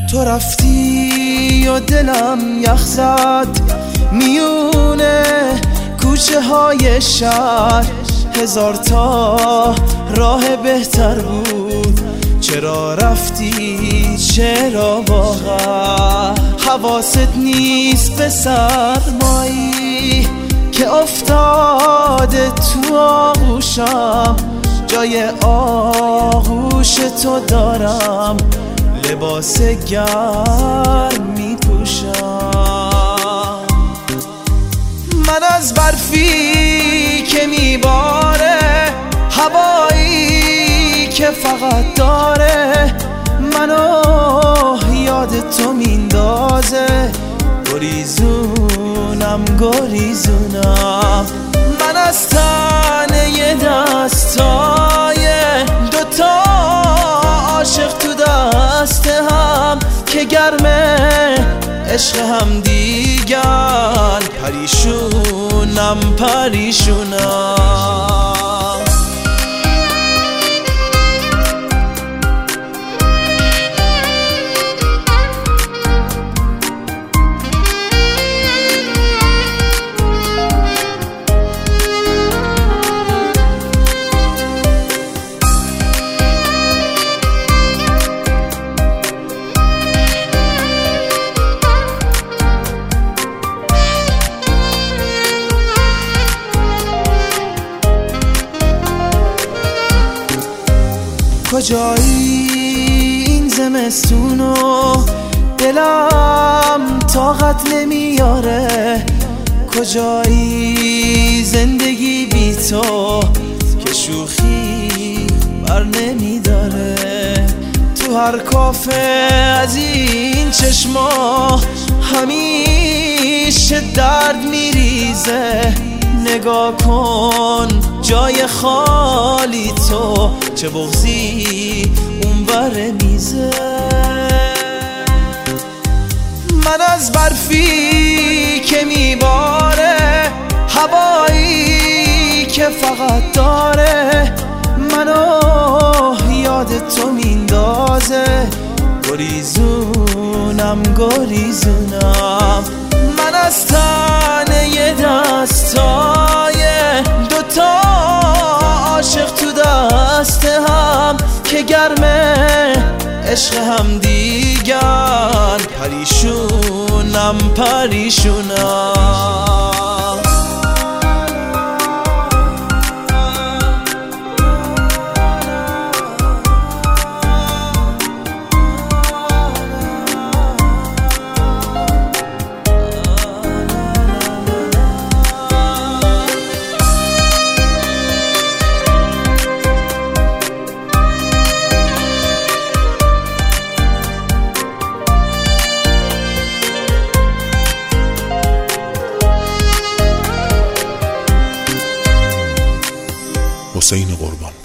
تو رفتی و دلم یخ زد میونه کوچه های شهر، هزار تا راه بهتر بود. چرا رفتی چرا واقعا حواست نیست به سرمایی که افتاده تو آغوشم؟ جای آغوش تو دارم، لباس گرم می پوشم. من از برفی که میباره، هوایی که فقط داره منو یاد تو میندازه. گریزونم گریزونم من از تنه دستای دوتا عاشق تو دست هم که گرمه عشق هم دیگر. پریشونم پریشونم. کجایی این زمستونو دلم طاقت نمیاره؟ کجایی زندگی بی تو که شوخی بر نمیداره؟ تو هر کافه از این چشما همیشه درد میریزه. نگاه کن جای خالی تو، چه بغضی اون بر میزه. من از برفی که میباره، هوایی که فقط داره منو یاد تو میندازه. گریزونم گریزونم من از تنه دستای دوتا عاشق تو دست هم که گرمه عشق هم دیگر. پریشونم پریشونم. حسین قربان.